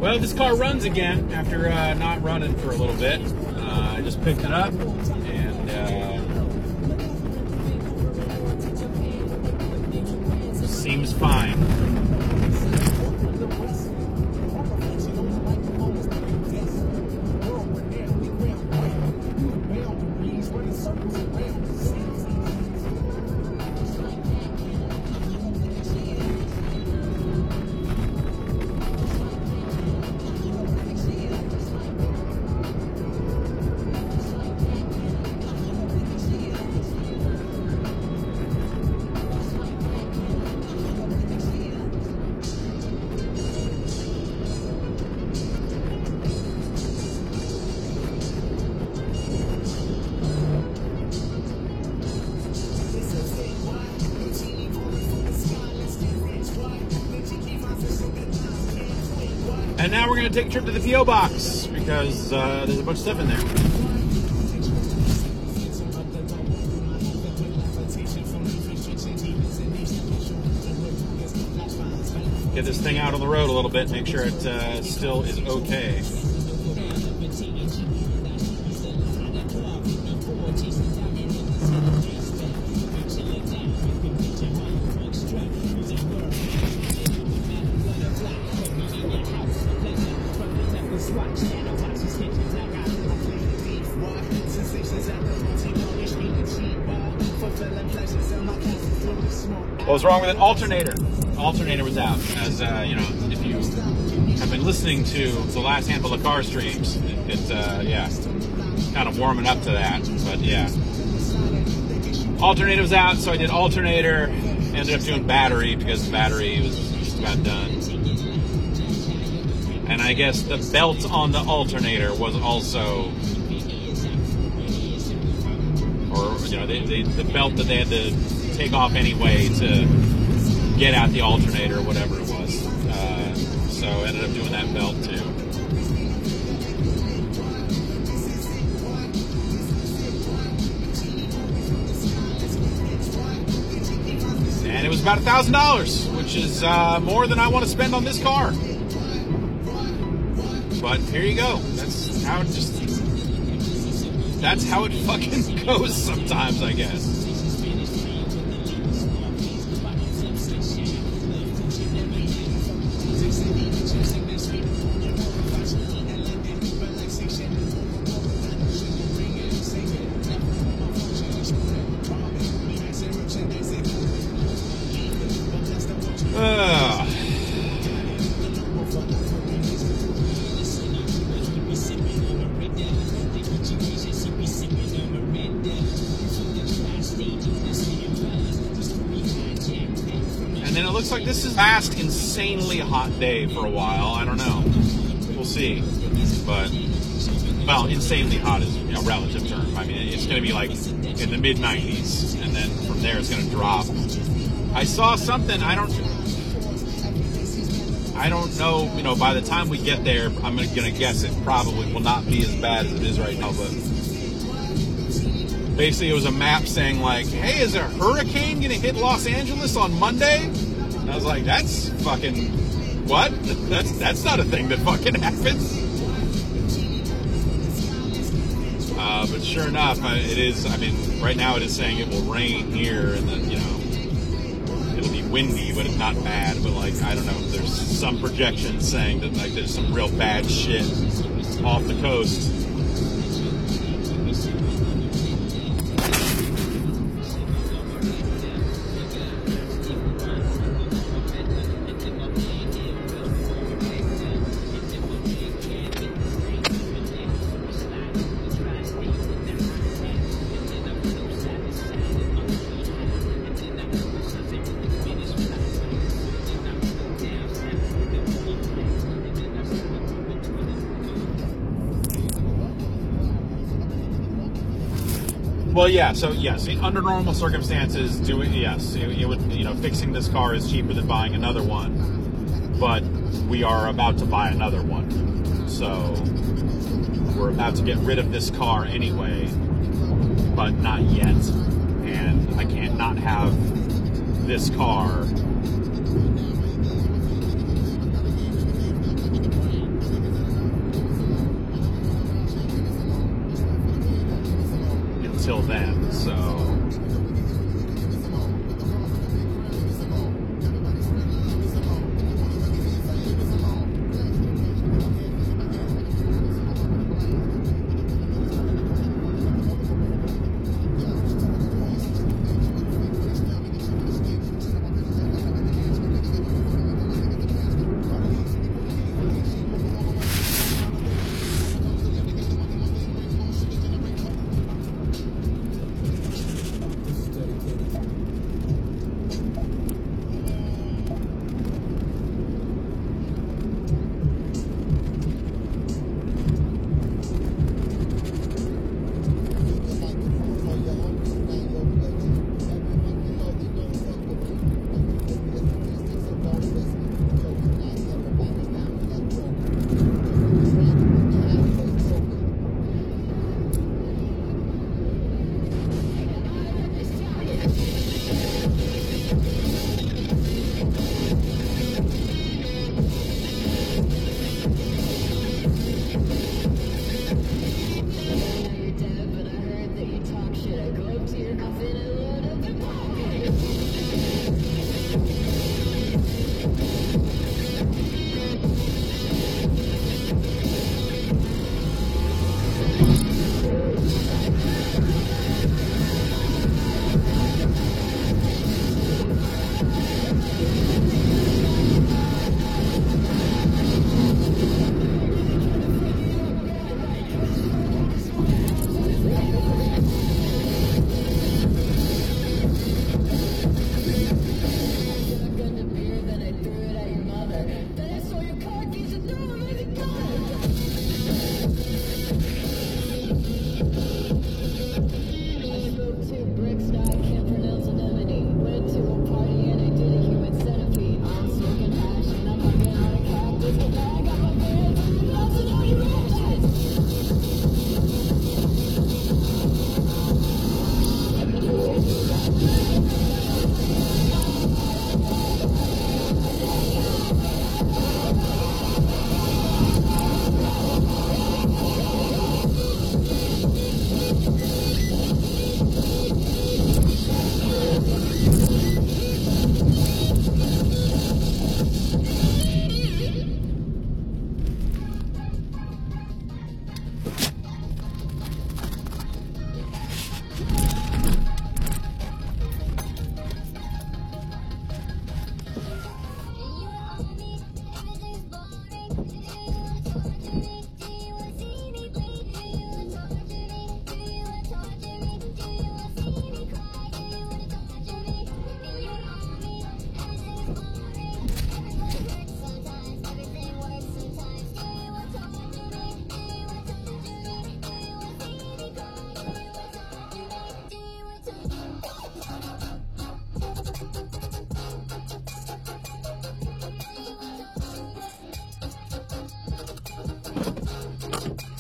Well, this car runs again after not running for a little bit. I just picked it up and seems fine. And now we're going to take a trip to the P.O. Box because there's a bunch of stuff in there. Get this thing out on the road a little bit, make sure it still is okay. What was wrong with it? Alternator. Alternator was out. As you know, if you have been listening to the last handful of car streams, it's yeah, kind of warming up to that. But yeah, alternator was out, so I did alternator. Ended up doing battery because the battery was just about done. And I guess the belt on the alternator was also, or you know, the belt that they had to take off anyway to get out the alternator or whatever it was. So ended up doing that belt too. And it was about $1,000, which is more than I want to spend on this car. But here you go. That's how it fucking goes sometimes, I guess. And it looks like this is the last insanely hot day for a while. I don't know. We'll see. But, well, insanely hot is a relative term. I mean, it's going to be like in the mid-90s, and then from there it's going to drop. I saw something, I don't know, you know, by the time we get there, I'm going to guess it probably will not be as bad as it is right now, but basically it was a map saying like, hey, is a hurricane going to hit Los Angeles on Monday? And I was like, that's fucking, what? That's not a thing that fucking happens. But sure enough, it is, I mean, right now it is saying it will rain here and then, you know, it'll be windy, but it's not bad. But like, I don't know, there's some projections saying that like there's some real bad shit off the coast. Well, yeah. So yes, under normal circumstances, it would, you know, fixing this car is cheaper than buying another one. But we are about to buy another one, so we're about to get rid of this car anyway, but not yet. And I can't not have this car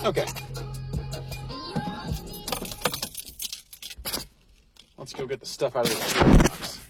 Okay. Let's go get the stuff out of the box.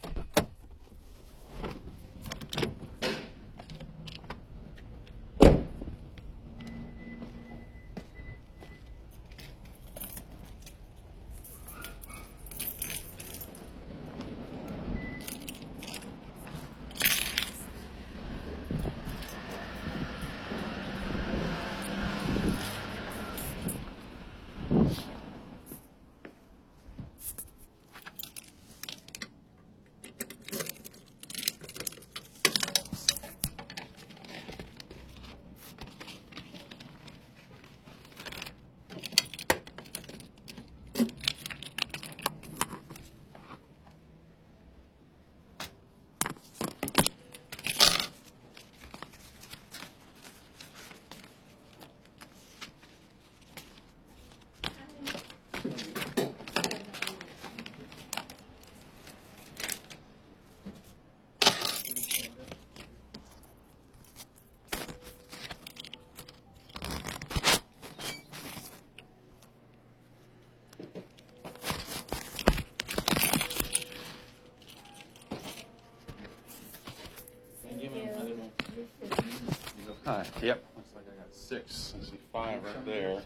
Hi. Yep. Looks like I got 6. I see 5 right there.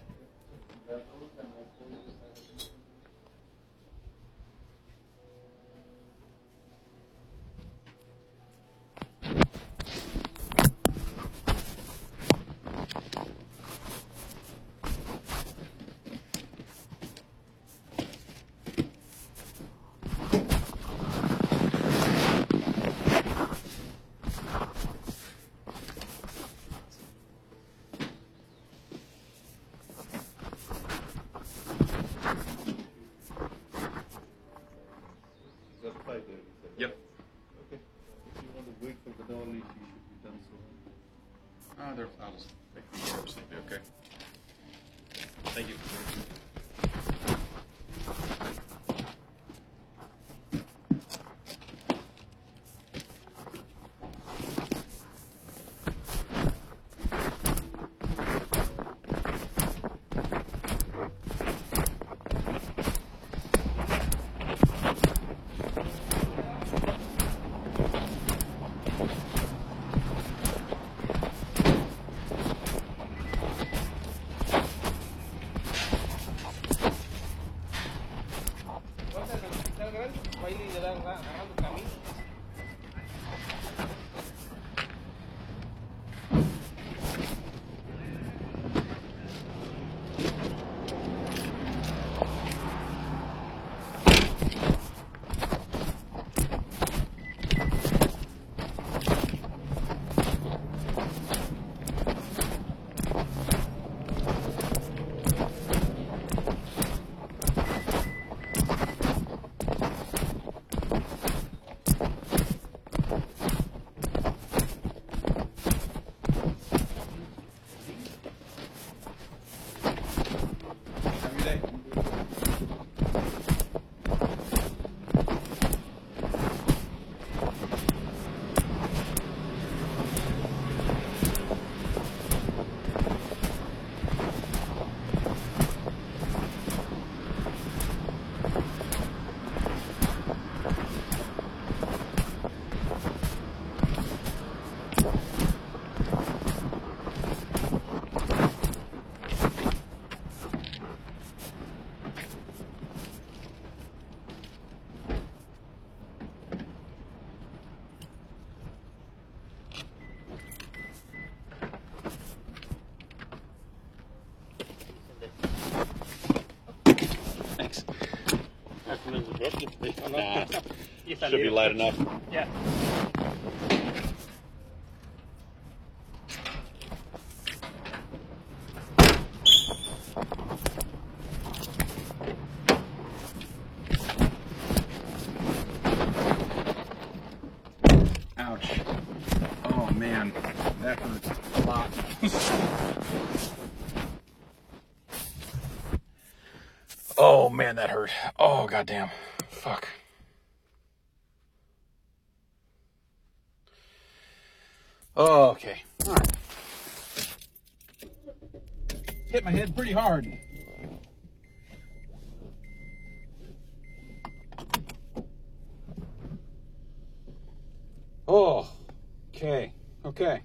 Yep. Okay. If you want to wait for the dolly, you should be done so. I'll just make them sure it'll be okay. Thank you. Thanks. Nah, should be light enough. Yeah. Ouch. Oh man, that hurts a lot. Oh man, that hurt. Oh goddamn. Fuck. Oh, okay. All right. hit my head pretty hard. Oh, okay, okay.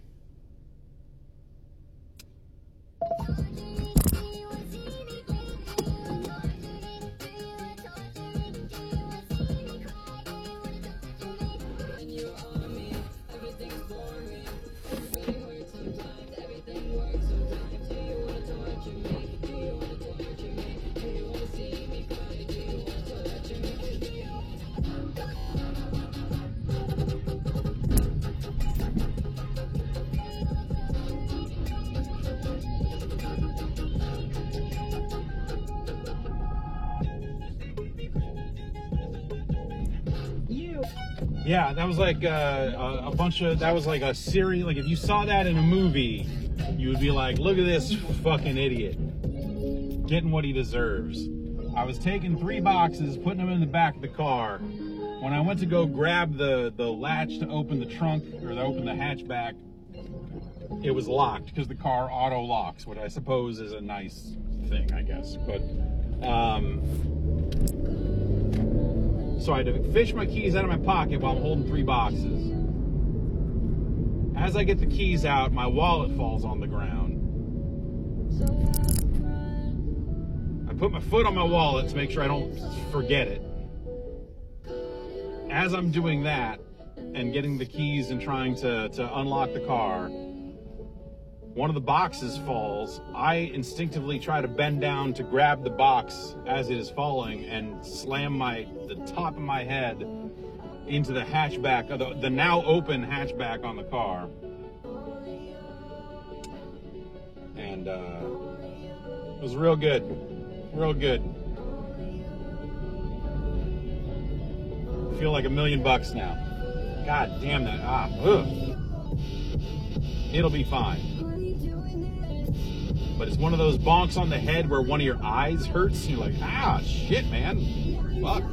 Yeah, that was like a bunch of, that was like a series, like if you saw that in a movie, you would be like, look at this fucking idiot, getting what he deserves. I was taking 3 boxes, putting them in the back of the car. When I went to go grab the latch to open the trunk, or to open the hatchback, it was locked because the car auto locks, which I suppose is a nice thing, I guess. But, so I had to fish my keys out of my pocket while I'm holding 3 boxes. As I get the keys out, my wallet falls on the ground. I put my foot on my wallet to make sure I don't forget it. As I'm doing that and getting the keys and trying to unlock the car, one of the boxes falls. I instinctively try to bend down to grab the box as it is falling and slam the top of my head into the hatchback, the now open hatchback on the car. And it was real good, real good. I feel like $1 million now. God damn that, ugh. It'll be fine. But it's one of those bonks on the head where one of your eyes hurts. You're like, ah, shit, man. Fuck.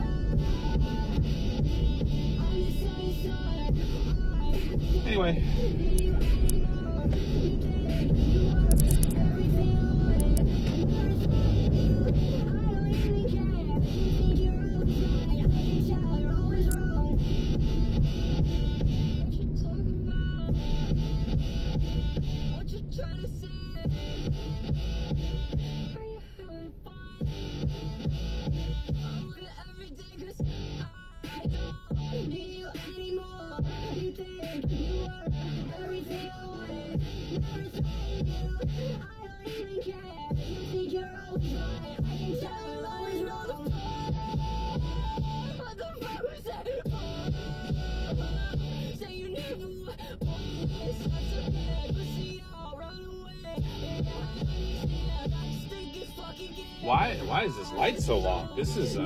Anyway. Why is this light so long? This is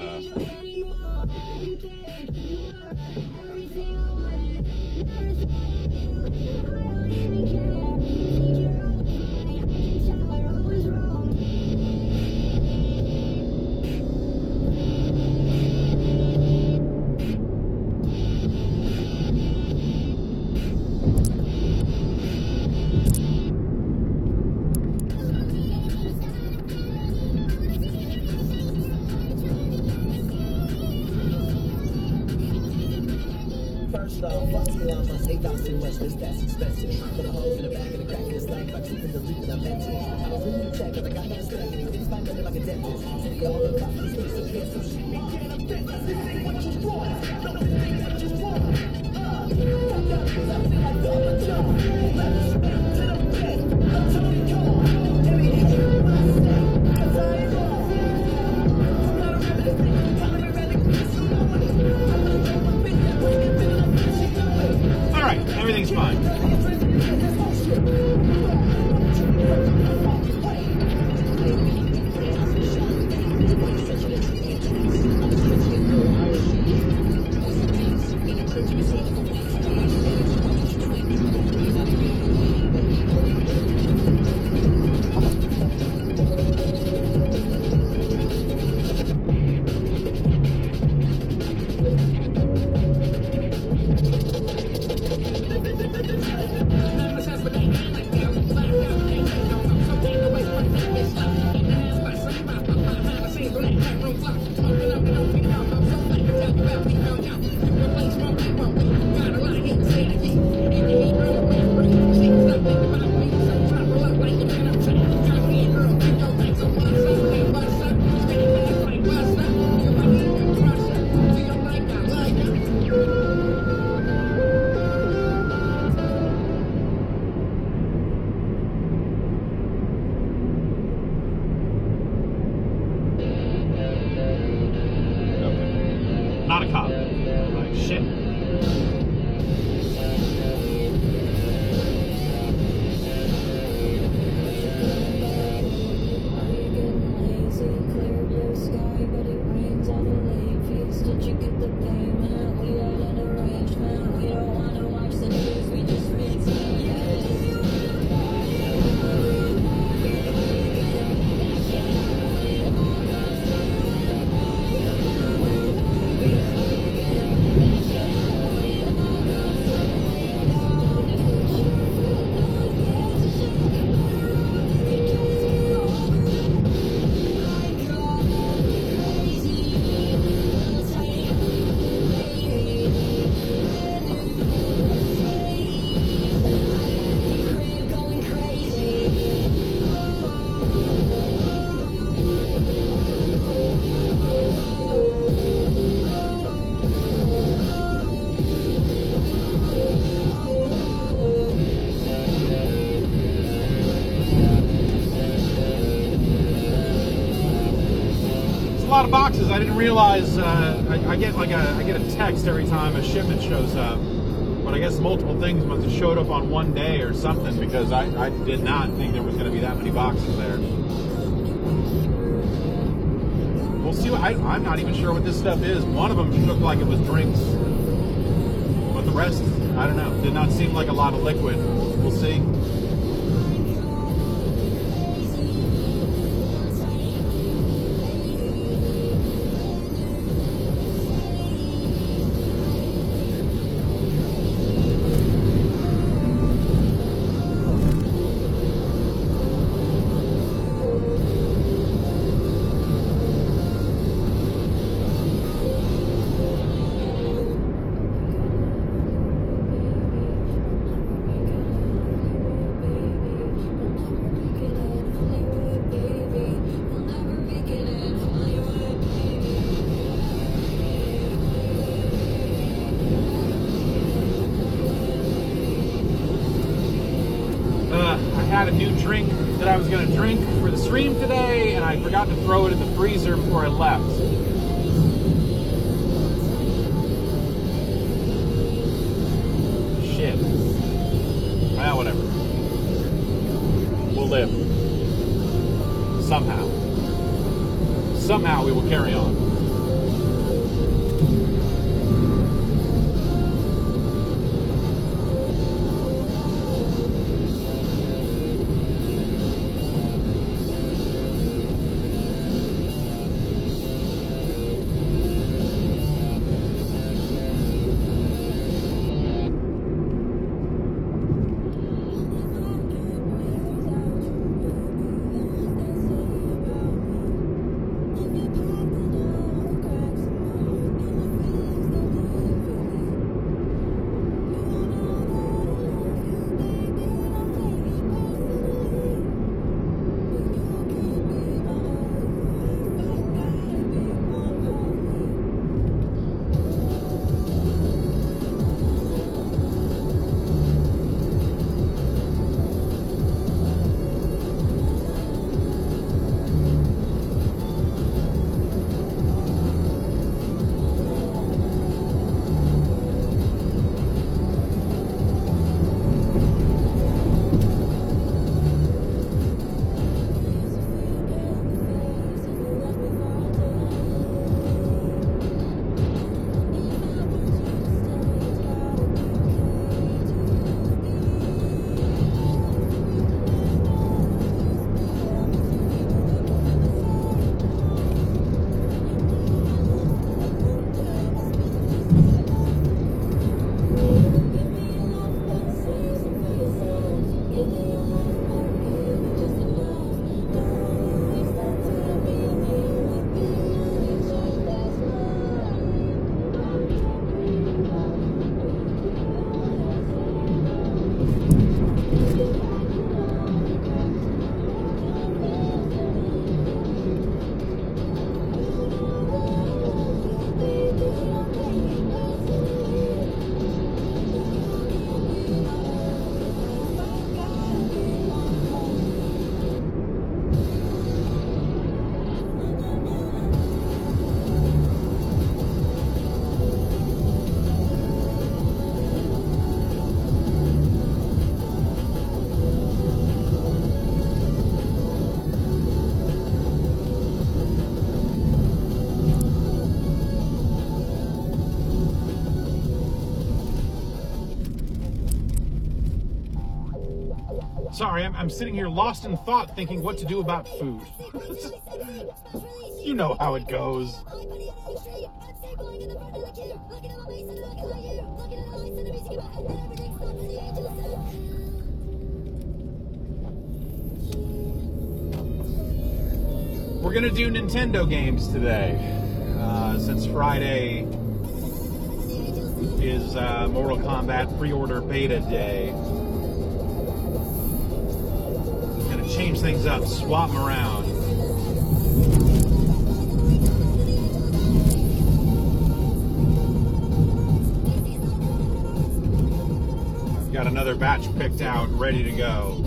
everything's fine. of boxes. I didn't realize I get a text every time a shipment shows up. But I guess multiple things must have showed up on one day or something, because I did not think there was going to be that many boxes there. We'll see. I'm not even sure what this stuff is. One of them looked like it was drinks, but the rest, I don't know. Did not seem like a lot of liquid. We'll see. I had a new drink that I was going to drink for the stream today, and I forgot to throw it in the freezer before I left. Shit. Well, whatever. We'll live. Somehow. Somehow we will carry on. Sorry, I'm sitting here lost in thought, thinking what to do about food. You know how it goes. We're gonna do Nintendo games today, since Friday is Mortal Kombat pre-order beta day. Change things up, swap them around. I've got another batch picked out, ready to go.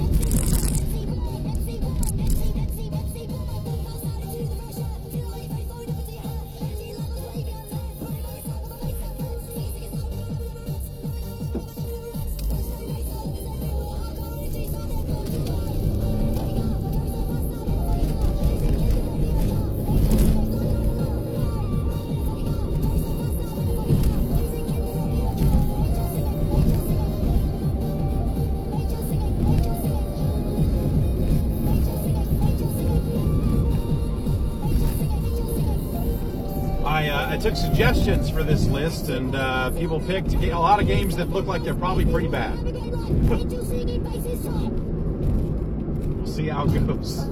took suggestions for this list, and people picked a lot of games that look like they're probably pretty bad. We'll see how it goes.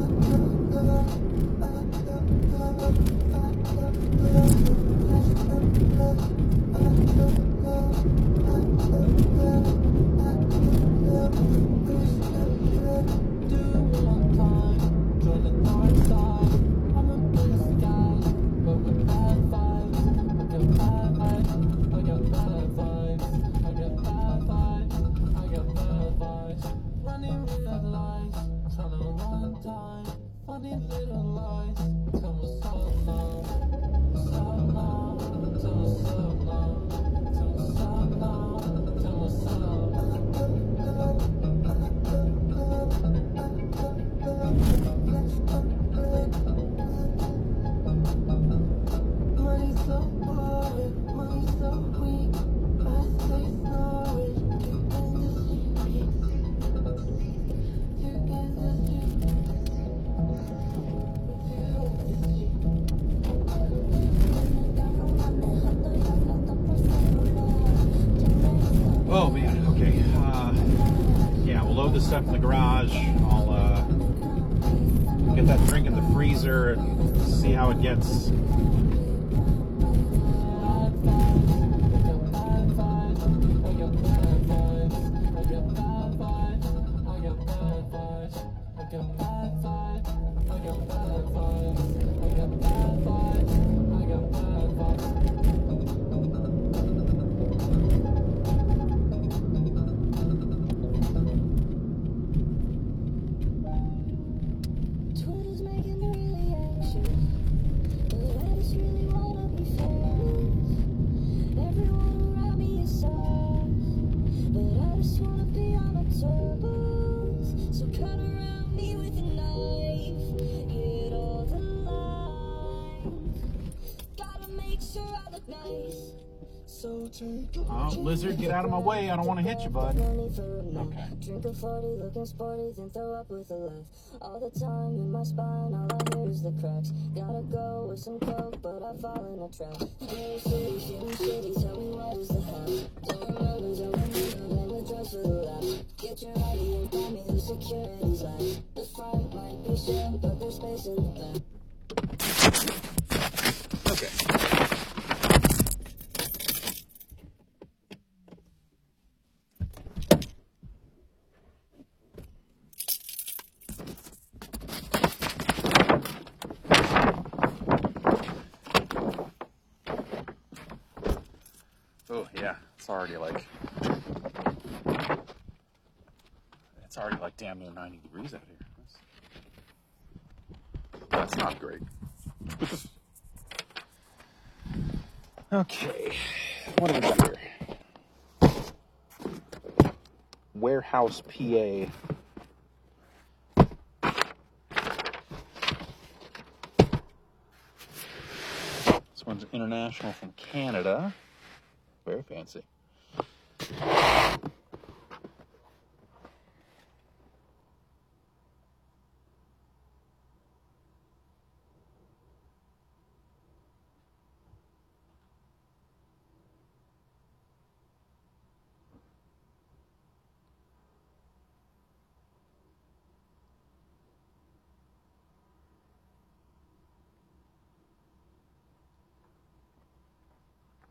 Oh man, okay. Yeah, we'll load this stuff in the garage. I'll get that drink in the freezer and see how it gets. Oh, lizard, get out of my way. I don't want to hit you, bud. Okay. Drinking 40, looking sporty, then throw up with a laugh. All the time in my spine, all I hear is the cracks. Gotta go with some coke, but I fall in a trap. Very city, feeling shitty, tell me what is the half. Don't remember, don't remember, the drugs for the laugh. Get your ID and buy me the security's life. The front might be shit, but there's space in the back. Okay. Oh yeah, it's already like damn near 90 degrees out here. That's not great. Okay, what do we got here? Warehouse, PA. This one's international from Canada. Very fancy.